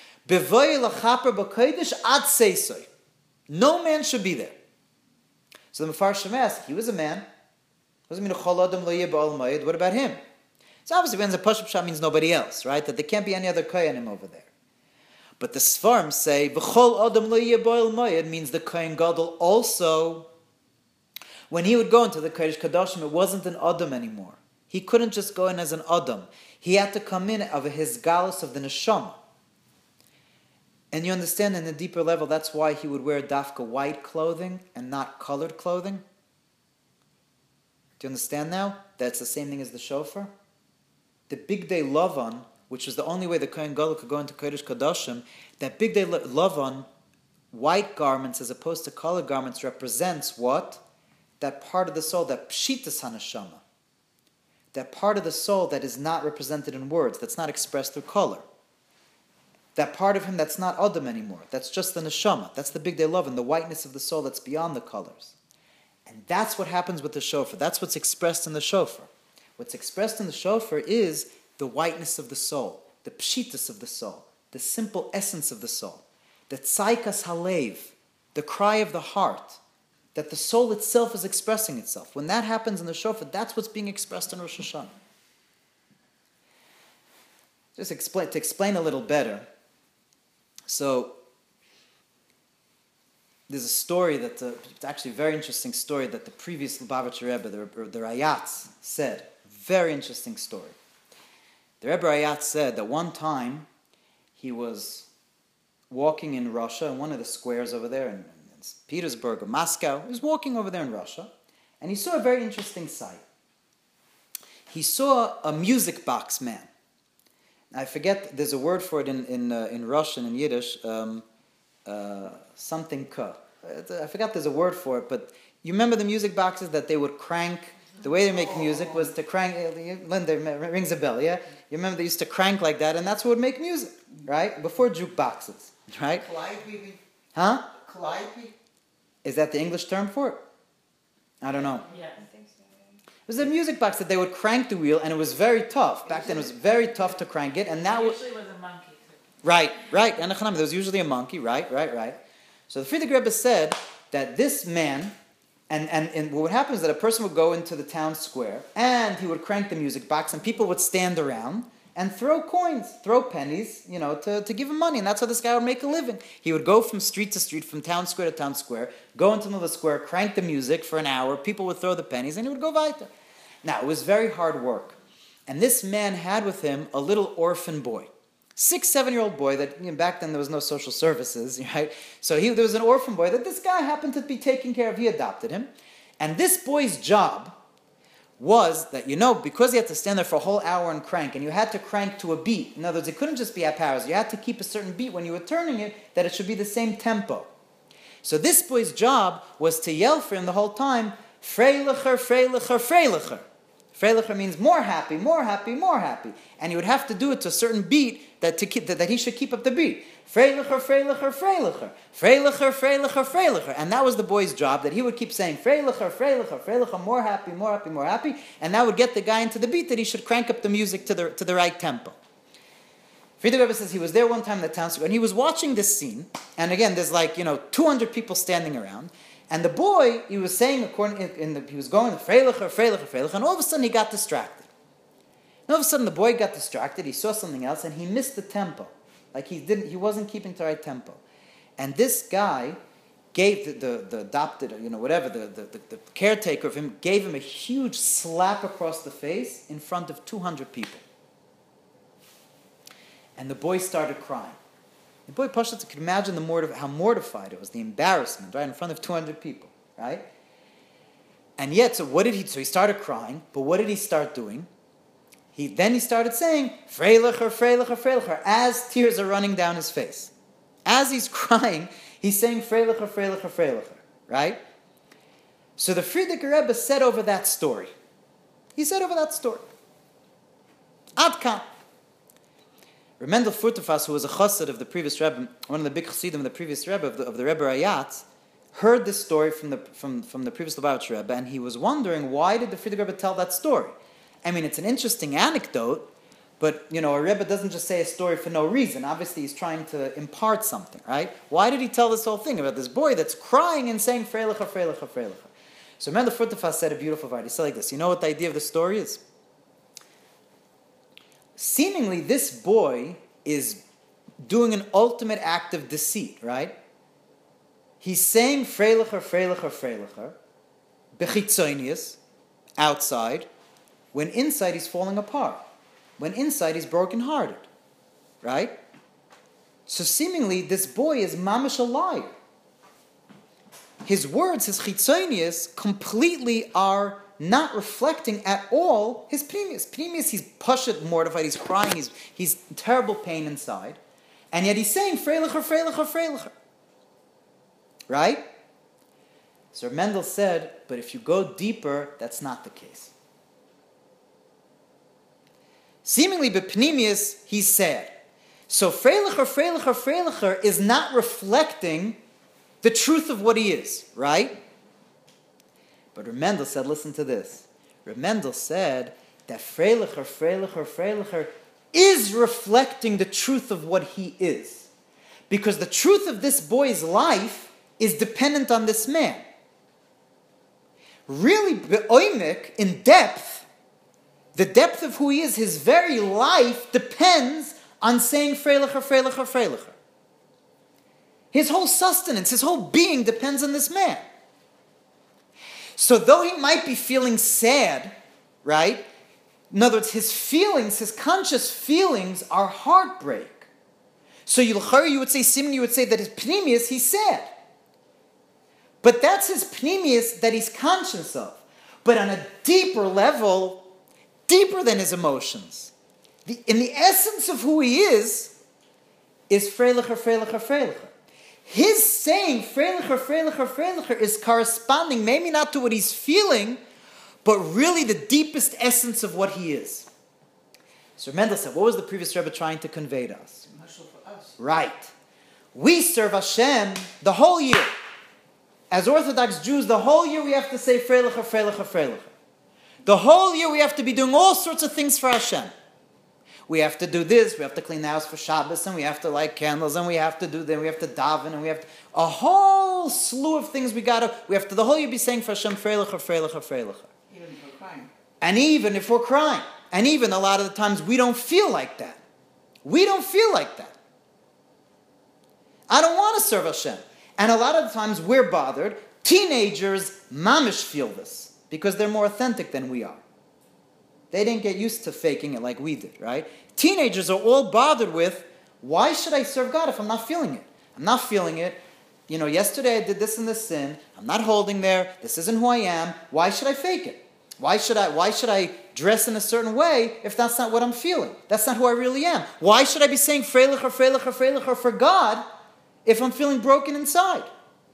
No man should be there. So the Mefarshim asked, he was a man. What does it mean? What about him? So obviously when the Pashup Shah means nobody else, right? That there can't be any other Kohanim over there. But the Sfarim say, V'chol Adam lo yeh bo'el moed means the Kohen Gadol also, when he would go into the Kodesh Kadashim, it wasn't an Adam anymore. He couldn't just go in as an Adam. He had to come in of his galus of the Neshama. And you understand, in a deeper level, that's why he would wear dafka white clothing and not colored clothing. Do you understand now? That's the same thing as the shofar. The big day Lavan, which was the only way the Kohen Gadol could go into Kodesh Kadashim, that big day Lavan, white garments as opposed to colored garments, represents what? That part of the soul, that pshitas haneshama. That part of the soul that is not represented in words, that's not expressed through color. That part of him that's not Adam anymore, that's just the neshama. That's the big day Lavan, the whiteness of the soul that's beyond the colors. And that's what happens with the shofar. That's what's expressed in the shofar. What's expressed in the shofar is the whiteness of the soul, the pshitas of the soul, the simple essence of the soul, the tzaikas halev, the cry of the heart, that the soul itself is expressing itself. When that happens in the shofar, that's what's being expressed in Rosh Hashanah. Just explain, to explain a little better, so there's a story that, uh, it's actually a very interesting story that the previous Lubavitcher Rebbe, the, the Rayatz, said. Very interesting story. The Rebbe Rayatz said that one time he was walking in Russia, in one of the squares over there in, in Petersburg or Moscow. He was walking over there in Russia, and he saw a very interesting sight. He saw a music box man. I forget, there's a word for it in in, uh, in Russian and Yiddish, um, uh, something ka. I forgot there's a word for it, but you remember the music boxes that they would crank? The way they make music was to crank. Linda, rings a bell, yeah? You remember they used to crank like that, and that's what would make music, right? Before jukeboxes, right? Calliope. Huh? Calliope. Is that the English term for it? I don't know. Yeah. I think so, yeah. It was a music box that they would crank the wheel, and it was very tough. Back then, it was very tough to crank it, and now... Usually was a monkey. Right, right. And there was usually a monkey, right, right, right. So the Frierdiker Rebbe said that this man, and, and, and what would happen is that a person would go into the town square, and he would crank the music box, and people would stand around and throw coins, throw pennies, you know, to, to give him money, and that's how this guy would make a living. He would go from street to street, from town square to town square, go into the middle of the square, crank the music for an hour, people would throw the pennies, and he would go weiter. Now, it was very hard work. And this man had with him a little orphan boy. Six, seven-year-old boy that, you know, back then there was no social services, right? So he, there was an orphan boy that this guy happened to be taking care of. He adopted him. And this boy's job was that, you know, because he had to stand there for a whole hour and crank, and you had to crank to a beat. In other words, it couldn't just be at powers. You had to keep a certain beat when you were turning it, that it should be the same tempo. So this boy's job was to yell for him the whole time, Freilicher, Freilicher, Freilicher. Freilicher means more happy, more happy, more happy. And he would have to do it to a certain beat that to keep, that, that he should keep up the beat. Freilicher, Freilicher, Freilicher. Freilicher, Freilicher, Freilicher. And that was the boy's job, that he would keep saying Freilicher, Freilicher, Freilicher, more happy, more happy, more happy. And that would get the guy into the beat that he should crank up the music to the, to the right tempo. Frierdiker Rebbe says he was there one time in the town square, and he was watching this scene. And again, there's like, you know, two hundred people standing around. And the boy, he was saying, according in the, he was going, Freilicher, Freilicher, Freilicher, and all of a sudden he got distracted. And all of a sudden the boy got distracted, he saw something else, and he missed the tempo. Like he didn't, he wasn't keeping the right tempo. And this guy gave the, the, the adopted, you know, whatever, the, the, the, the caretaker of him, gave him a huge slap across the face in front of two hundred people. And the boy started crying. The boy Pashut could imagine the mortif- how mortified it was, the embarrassment, right, in front of two hundred people, right? And yet, so what did he, so he started crying, but what did he start doing? He, then he started saying, Freilicher, Freilicher, Freilicher, as tears are running down his face. As he's crying, he's saying Freilicher, Freilicher, Freilicher, right? So the Frierdiker Rebbe said over that story, he said over that story, Ad kan. Mendel Furtefas, who was a chassid of the previous Rebbe, one of the big chassidim of the previous Rebbe, of the, of the Rebbe Rayatz, heard this story from the from, from the previous Lubavitcher Rebbe, and he was wondering, why did the Frierdiker Rebbe tell that story? I mean, it's an interesting anecdote, but, you know, a Rebbe doesn't just say a story for no reason. Obviously, he's trying to impart something, right? Why did he tell this whole thing about this boy that's crying and saying, Freilicher, Freilicher, Freilicher? So Mendel Furtefas said a beautiful word. He said like this, you know what the idea of the story is? Seemingly, this boy is doing an ultimate act of deceit, right? He's saying Freilicher, Freilicher, Freilicher, bechitzonius, outside, when inside he's falling apart, when inside he's brokenhearted, right? So seemingly, this boy is mamish a liar. His words, his chitzonius, completely are not reflecting at all his pneumius. Pneumius, he's pashut, mortified, he's crying, he's, he's in terrible pain inside. And yet he's saying, Freilicher, Freilicher, Freilicher. Right? So Mendel said, but if you go deeper, that's not the case. Seemingly, but pneumius, he's sad. So Freilicher, Freilicher, Freilicher is not reflecting the truth of what he is, right? But Mendel said, listen to this. Mendel said that Freilicher, Freilicher, Freilicher is reflecting the truth of what he is. Because the truth of this boy's life is dependent on this man. Really, be'oimik, in depth, the depth of who he is, his very life depends on saying Freilicher, Freilicher, Freilicher. His whole sustenance, his whole being depends on this man. So though he might be feeling sad, right? In other words, his feelings, his conscious feelings are heartbreak. So you would say, Simon, you would say that his pneumius, he's sad. But that's his pneumius that he's conscious of. But on a deeper level, deeper than his emotions, the, in the essence of who he is, is Freilicher, Freilicher, Freilicher. His saying, Freilicher, Freilicher, Freilicher, is corresponding maybe not to what he's feeling, but really the deepest essence of what he is. So Mendel said, what was the previous Rebbe trying to convey to us? Right. We serve Hashem the whole year. As Orthodox Jews, the whole year we have to say Freilicher, Freilicher, Freilicher. The whole year we have to be doing all sorts of things for Hashem. We have to do this, we have to clean the house for Shabbos, and we have to light candles, and we have to do that, we have to daven, and we have to, a whole slew of things we gotta, we have to the whole year be saying for Hashem, Freilacher, Freilacher, Freilacher. Even if we're crying. And even if we're crying. And even a lot of the times we don't feel like that. We don't feel like that. I don't want to serve Hashem. And a lot of the times we're bothered. Teenagers, mamish, feel this because they're more authentic than we are. They didn't get used to faking it like we did, right? Teenagers are all bothered with, why should I serve God if I'm not feeling it? I'm not feeling it. You know, yesterday I did this and this sin. I'm not holding there. This isn't who I am. Why should I fake it? Why should I, why should I dress in a certain way if that's not what I'm feeling? That's not who I really am. Why should I be saying Freilacher, Freilacher, Freilacher for God if I'm feeling broken inside?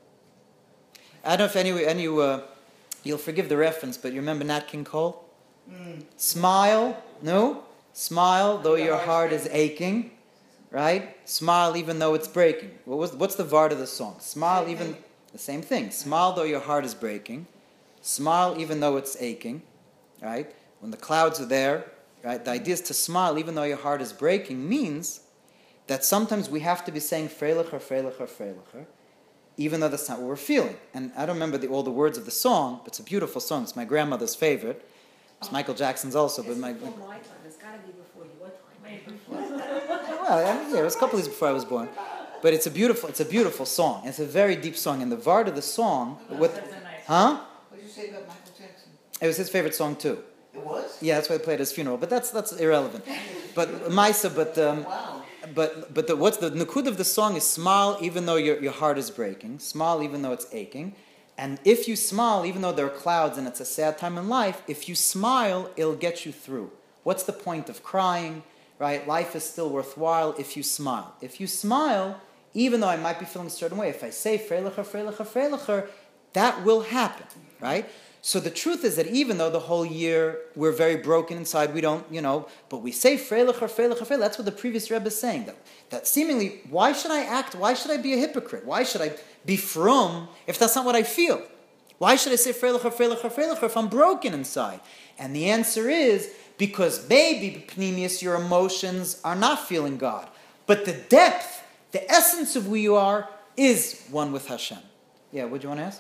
I don't know if any, any uh, you'll forgive the reference, but you remember Nat King Cole? Mm. Smile, no? Smile though your heart is aching, right? Smile even though it's breaking. What was, what's the vart of the song? Smile Same even, thing. the same thing. Smile though your heart is breaking. Smile even though it's aching, right? When the clouds are there, right? The idea is to smile even though your heart is breaking means that sometimes we have to be saying Freilacher, Freilacher, Freilacher, even though that's not what we're feeling. And I don't remember the, all the words of the song, but it's a beautiful song. It's my grandmother's favorite. It's Michael Jackson's also, but my... Before my time. It's got to be before your time. Way before. Well, I mean, yeah, it was a couple of years before I was born. But it's a beautiful, it's a beautiful song. It's a very deep song. And the vart of the song... What, That's a nice huh? What did you say about Michael Jackson? It was his favorite song too. It was? Yeah, that's why they played at his funeral. But that's that's irrelevant. But Maisa, but um, Wow. but but the, what's the nukud of the song is smile even though your your heart is breaking, smile even though it's aching, and if you smile even though there are clouds and it's a sad time in life, if you smile, it'll get you through. What's the point of crying, right? Life is still worthwhile if you smile. If you smile, even though I might be feeling a certain way, if I say Freilacher, Freilacher, Freilacher, that will happen, right? So the truth is that even though the whole year we're very broken inside, we don't, you know, but we say Freilacher, Freilacher, Freilacher. That's what the previous Rebbe is saying. That, that seemingly, why should I act? Why should I be a hypocrite? Why should I be frum if that's not what I feel? Why should I say Freilacher, Freilacher, Freilacher if I'm broken inside? And the answer is because maybe, Pneumius, your emotions are not feeling God. But the depth, the essence of who you are is one with Hashem. Yeah, what do you want to ask?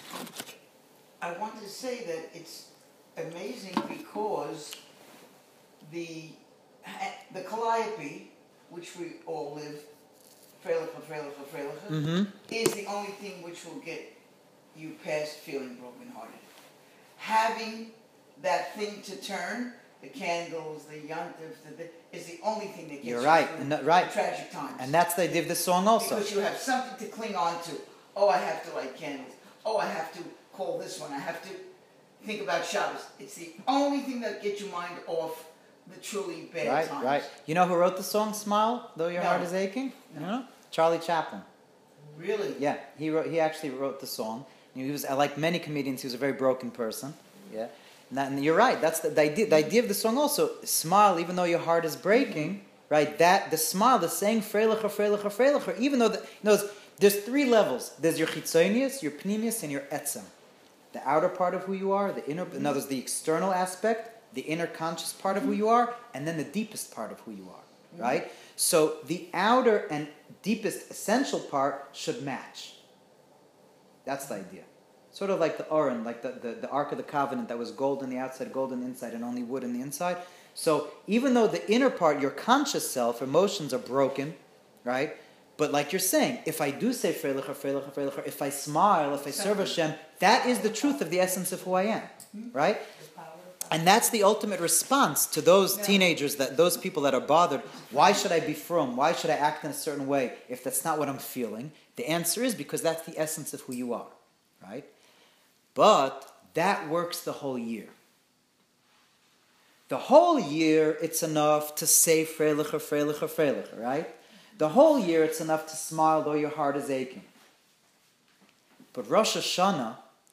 I wanted to say that it's amazing because the the calliope, which we all live, Freilacher, Freilacher, Freilacher, Mm-hmm. is the only thing which will get you past feeling brokenhearted. Having that thing to turn, the candles, the yontif, the, the, is the only thing that gets You're you right, through and that- right. the tragic times. And that's the idea of this song also. Because you have something to cling on to. Oh, I have to light candles. Oh, I have to call this one. I have to think about Shabbos. It's the only thing that gets your mind off the truly bad Right, times. right. You know who wrote the song "Smile Though Your No. Heart Is Aching"? No. You know, Charlie Chaplin. Really? Yeah, he wrote. He actually wrote the song. He was like many comedians. He was a very broken person. Yeah, and, that, and you're right. That's the, the idea. The idea of the song also. Smile, even though your heart is breaking. Right. That the smile, the saying "Freilacher, Freilacher, Freilacher." Even though the, you know, there's, there's three levels. There's your chitzonius, your pneumius, and your etzem. The outer part of who you are, the inner. In other words, the external aspect, the inner conscious part of who you are, and then the deepest part of who you are. Right. So the outer and deepest essential part should match. That's the idea. Sort of like the Aron, like the, the, the Ark of the Covenant that was gold on the outside, gold on the inside, and only wood on the inside. So even though the inner part, your conscious self, emotions are broken, right? But like you're saying, if I do say Freilacher, Freilacher, Freilacher, if I smile, if I serve Hashem, that is the truth of the essence of who I am, right? And that's the ultimate response to those teenagers, that those people that are bothered. Why should I be frum? Why should I act in a certain way if that's not what I'm feeling? The answer is because that's the essence of who you are, right? But that works the whole year. The whole year, it's enough to say Freilacher, Freilacher, Freilacher, right? The whole year, it's enough to smile though your heart is aching. But Rosh Hashanah,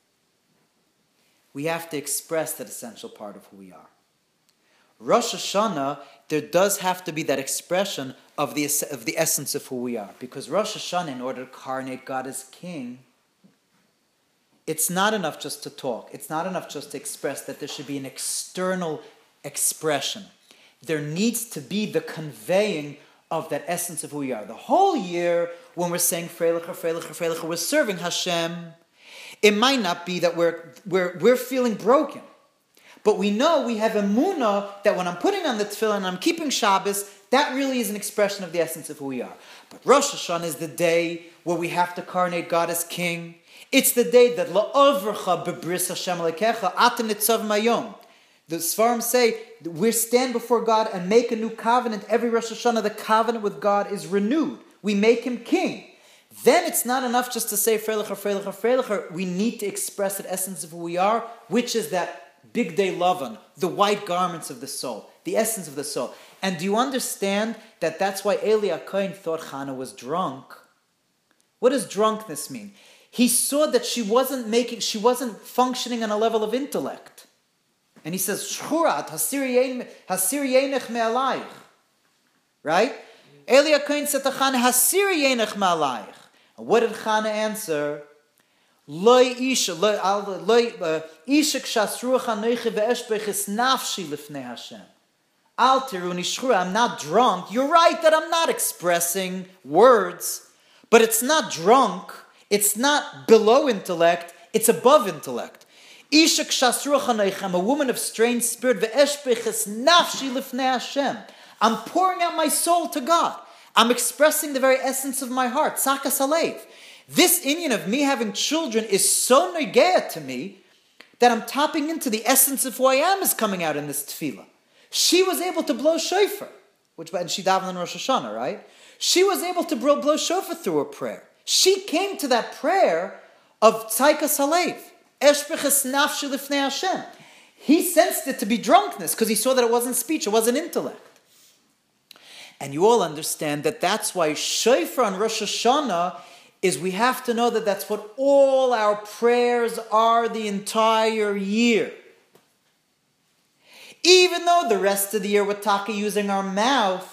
we have to express that essential part of who we are. Rosh Hashanah, there does have to be that expression of the, of the essence of who we are. Because Rosh Hashanah, in order to incarnate God as King, it's not enough just to talk. It's not enough just to express that there should be an external expression. There needs to be the conveying of that essence of who we are. The whole year, when we're saying Freilicher, Freilicher, Freilicher, we're serving Hashem. It might not be that we're, we're, we're feeling broken. But we know we have emunah that when I'm putting on the tefillin and I'm keeping Shabbos, that really is an expression of the essence of who we are. But Rosh Hashanah is the day where we have to coronate God as King. It's the day that la'ovrcha bebris Hashem lekecha atem nitzav mayom. The Sfarim say we stand before God and make a new covenant. Every Rosh Hashanah, the covenant with God is renewed. We make Him King. Then it's not enough just to say Freilicher, Freilicher, Freilicher. We need to express that essence of who we are, which is that big day Lavan, the white garments of the soul, the essence of the soul. And do you understand that that's why Eli HaKohen thought Hannah was drunk? What does drunkenness mean? He saw that she wasn't making, she wasn't functioning on a level of intellect. And he says, Shchurat, hasir yenech me'alayich. Right? Eli HaKohen said to Hannah, hasir yenech me'alayich. And what did Hannah answer? Loy isha, loy isha kshasruach anoiche ve'eshbechis nafshi lifnei Hashem. Al tiruni shchura, I'm not drunk. You're right that I'm not expressing words, but it's not drunk. It's not below intellect. It's above intellect. Isha kshasruach anoiche, I'm a woman of strange spirit. Ve'eshbechis nafshi lifnei Hashem. I'm pouring out my soul to God. I'm expressing the very essence of my heart. Sakas halev. This Indian of me having children is so negea to me that I'm tapping into the essence of who I am is coming out in this tefillah. She was able to blow shofar, which and she davened in Rosh Hashanah, right? She was able to blow, blow shofar through her prayer. She came to that prayer of tzaikas halev, eshbeches nafshi lifnei Hashem. He sensed it to be drunkenness because he saw that it wasn't speech, it wasn't intellect. And you all understand that that's why shofar on Rosh Hashanah is we have to know that that's what all our prayers are the entire year. Even though the rest of the year we're taka using our mouth,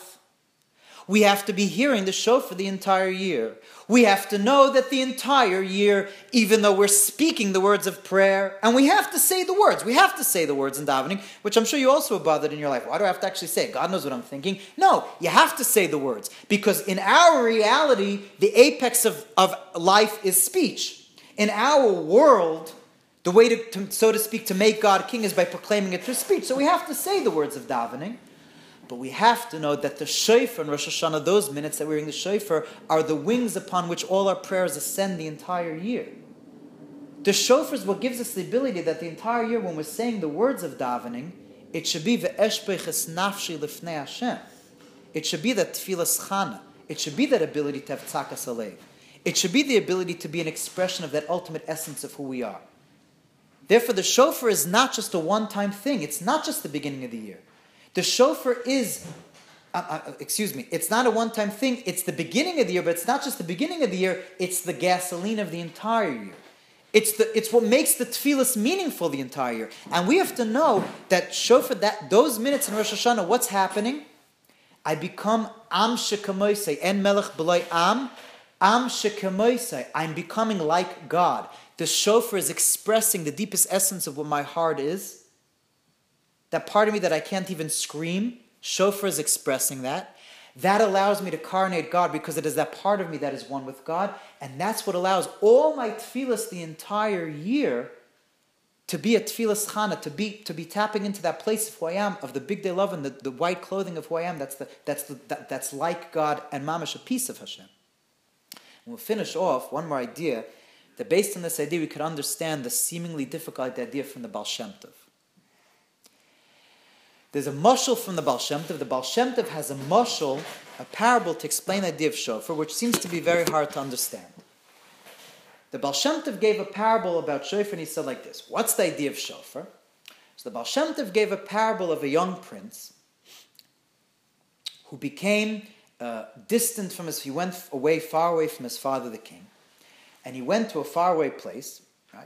we have to be hearing the shofar the entire year. We have to know that the entire year, even though we're speaking the words of prayer, and we have to say the words. We have to say the words in davening, which I'm sure you also are bothered in your life. Why do I have to actually say it? God knows what I'm thinking. No, you have to say the words. Because in our reality, the apex of, of life is speech. In our world, the way to, to, so to speak, to make God king is by proclaiming it through speech. So we have to say the words of davening. But we have to know that the shofar in Rosh Hashanah, those minutes that we're hearing the shofar, are the wings upon which all our prayers ascend the entire year. The shofar is what gives us the ability that the entire year, when we're saying the words of davening, it should be ve'eshbeches nafshi lifnei Hashem. It should be that tefillas chana. It should be that ability to have tzakas alev. It should be the ability to be an expression of that ultimate essence of who we are. Therefore, the shofar is not just a one-time thing. It's not just the beginning of the year. The shofar is, uh, uh, excuse me, it's not a one-time thing. It's the beginning of the year, but it's not just the beginning of the year. It's the gasoline of the entire year. It's the it's what makes the tefillas meaningful the entire year. And we have to know that shofar, that those minutes in Rosh Hashanah, what's happening? I become am shekamoisei, en melech b'loi am, am shekamoisei. I'm becoming like God. The shofar is expressing the deepest essence of what my heart is. That part of me that I can't even scream, shofar is expressing that. That allows me to coronate God because it is that part of me that is one with God. And that's what allows all my tefillas the entire year to be a tefillas chana, to be to be tapping into that place of who I am, of the big day love and the, the white clothing of who I am. That's the that's the that, that's like God and mamash, a piece of Hashem. And we'll finish off one more idea that based on this idea we could understand the seemingly difficult idea from the Baal Shem Tov. There's a mashal from the Baal Shem Tov. The Baal Shem Tov has a mashal, a parable to explain the idea of shofar, which seems to be very hard to understand. The Baal Shem Tov gave a parable about shofar, and he said like this: what's the idea of shofar? So the Baal Shem Tov gave a parable of a young prince who became uh, distant from his, he went away, far away from his father the king, and he went to a faraway place, right?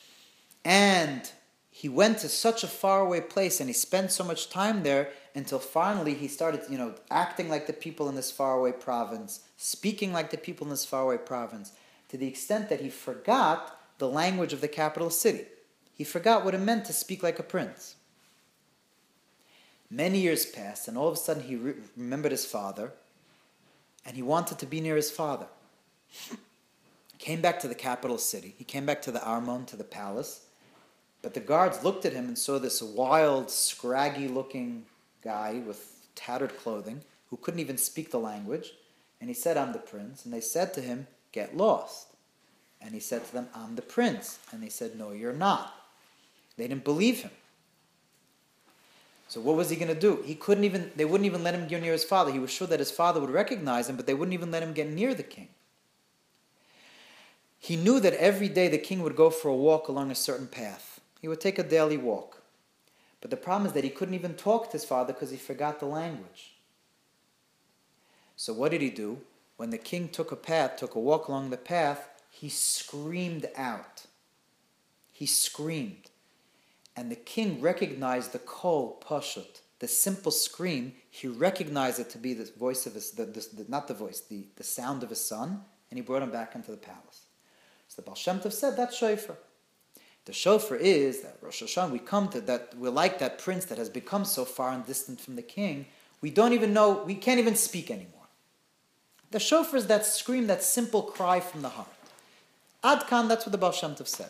And he went to such a faraway place and he spent so much time there until finally he started, you know, acting like the people in this faraway province, speaking like the people in this faraway province, to the extent that he forgot the language of the capital city. He forgot what it meant to speak like a prince. Many years passed, and all of a sudden he re- remembered his father, and he wanted to be near his father. Came back to the capital city. He came back to the Armon, to the palace. But the guards looked at him and saw this wild, scraggy-looking guy with tattered clothing who couldn't even speak the language. And he said, I'm the prince. And they said to him, get lost. And he said to them, I'm the prince. And they said, no, you're not. They didn't believe him. So what was he going to do? He couldn't even, they wouldn't even let him get near his father. He was sure that his father would recognize him, but they wouldn't even let him get near the king. He knew that every day the king would go for a walk along a certain path. He would take a daily walk. But the problem is that he couldn't even talk to his father because he forgot the language. So what did he do? When the king took a path, took a walk along the path, he screamed out. He screamed. And the king recognized the kol pashut, the simple scream. He recognized it to be the voice of his, the, the, the, not the voice, the, the sound of his son, and he brought him back into the palace. So the Baal Shem Tov said, that's shofar. The shofar is that Rosh Hashanah, we come to that, we're like that prince that has become so far and distant from the king, we don't even know, we can't even speak anymore. The shofar is that scream, that simple cry from the heart. Ad kan, that's what the Baal Shem Tov said.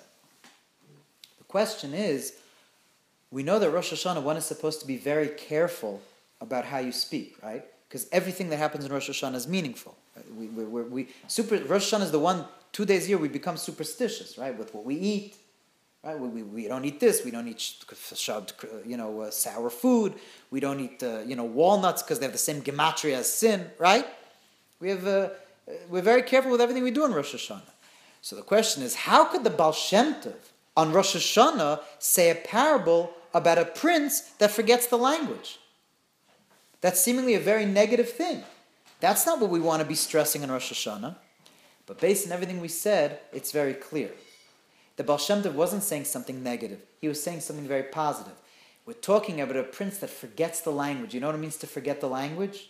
The question is, we know that Rosh Hashanah, one is supposed to be very careful about how you speak, right? Because everything that happens in Rosh Hashanah is meaningful. Right? We, we, we, we, super, Rosh Hashanah is the one, two days a year we become superstitious, right? With what we eat, right? We, we, we don't eat this, we don't eat, you know, uh, sour food, we don't eat, uh, you know, walnuts because they have the same gematria as sin, right? We have, uh, we're very careful with everything we do in Rosh Hashanah. So the question is, how could the Baal Shem Tov on Rosh Hashanah say a parable about a prince that forgets the language? That's seemingly a very negative thing. That's not what we want to be stressing in Rosh Hashanah. But based on everything we said, it's very clear. The Baal Shem Tov wasn't saying something negative. He was saying something very positive. We're talking about a prince that forgets the language. You know what it means to forget the language?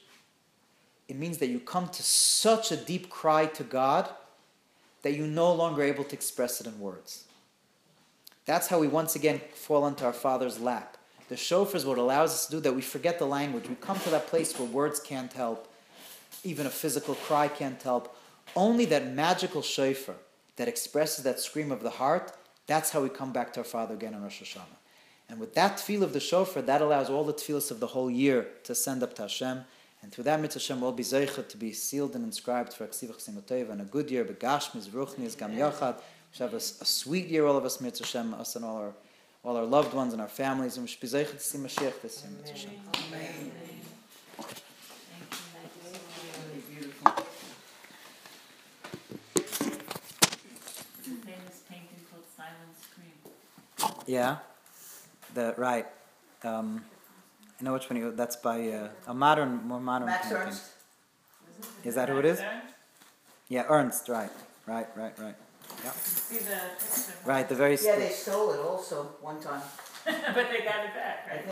It means that you come to such a deep cry to God that you're no longer able to express it in words. That's how we once again fall into our Father's lap. The shofar is what allows us to do that. We forget the language. We come to that place where words can't help. Even a physical cry can't help. Only that magical shofar that expresses that scream of the heart, that's how we come back to our Father again on Rosh Hashanah. And with that tefillah of the shofar, that allows all the tefillahs of the whole year to send up to Hashem. And through that mitzvah, Hashem will be zeicha to be sealed and inscribed for Aksiv Chsimoteva and a good year, begashmis, ruchnis, gam yachad. We should have a, a sweet year, all of us, mitzvah Hashem, us and all our, all our loved ones and our families. And we should be zeicha to see Mashiach this year, mitzvah Hashem. Amen. Yeah, the right. Um, I know which one. You, that's by uh, a modern, more modern Max painting. Ernst. Is that who it is? Yeah, Ernst. Right, right, right, right. Yeah. See the picture. Right, the very. Yeah, they stole it also one time. But they got it back, right?